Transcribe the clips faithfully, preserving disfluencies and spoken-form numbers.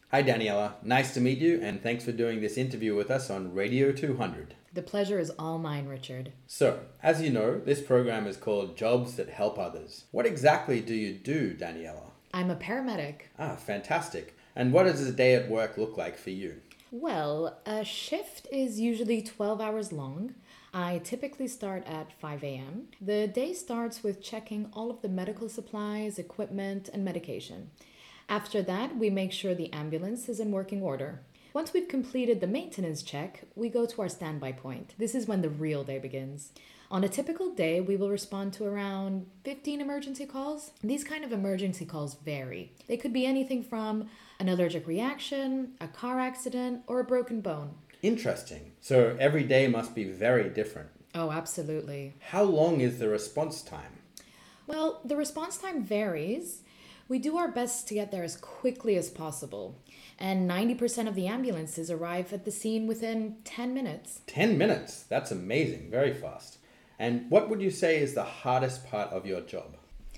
Hi, Daniela. Nice to meet you, and thanks for doing this interview with us on Radio two hundred. The pleasure is all mine, Richard. So, as you know, this program is called Jobs That Help Others. What exactly do you do, Daniela? I'm a paramedic. Ah, fantastic. And what does a day at work look like for you? Well, a shift is usually twelve hours long. I typically start at five a.m. The day starts with checking all of the medical supplies, equipment, and medication. After that, we make sure the ambulance is in working order. Once we've completed the maintenance check, we go to our standby point. This is when the real day begins. On a typical day, we will respond to around fifteen emergency calls. These kind of emergency calls vary. They could be anything from an allergic reaction, a car accident, or a broken bone. Interesting. So every day must be very different. Oh, absolutely. How long is the response time? Well, the response time varies. We do our best to get there as quickly as possible, and ninety percent of the ambulances arrive at the scene within ten minutes. Ten minutes? That's amazing. Very fast. And what would you say is the hardest part of your job?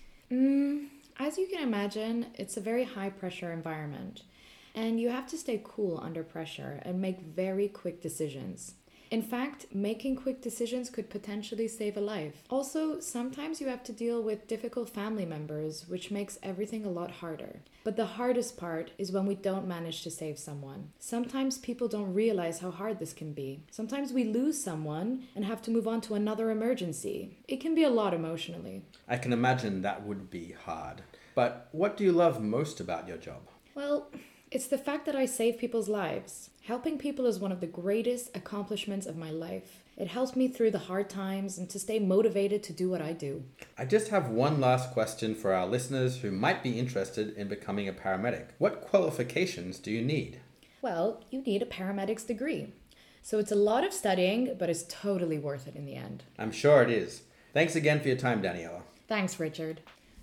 Mm, as you can imagine, it's a very high pressure environment, and you have to stay cool under pressure and make very quick decisions. In fact, making quick decisions could potentially save a life. Also, sometimes you have to deal with difficult family members, which makes everything a lot harder. But the hardest part is when we don't manage to save someone. Sometimes people don't realize how hard this can be. Sometimes we lose someone and have to move on to another emergency. It can be a lot emotionally. I can imagine that would be hard. But what do you love most about your job? Well, it's the fact that I save people's lives. Helping people is one of the greatest accomplishments of my life. It helps me through the hard times and to stay motivated to do what I do. I just have one last question for our listeners who might be interested in becoming a paramedic. What qualifications do you need? Well, you need a paramedic's degree. So it's a lot of studying, but it's totally worth it in the end. I'm sure it is. Thanks again for your time, Daniela. Thanks, Richard.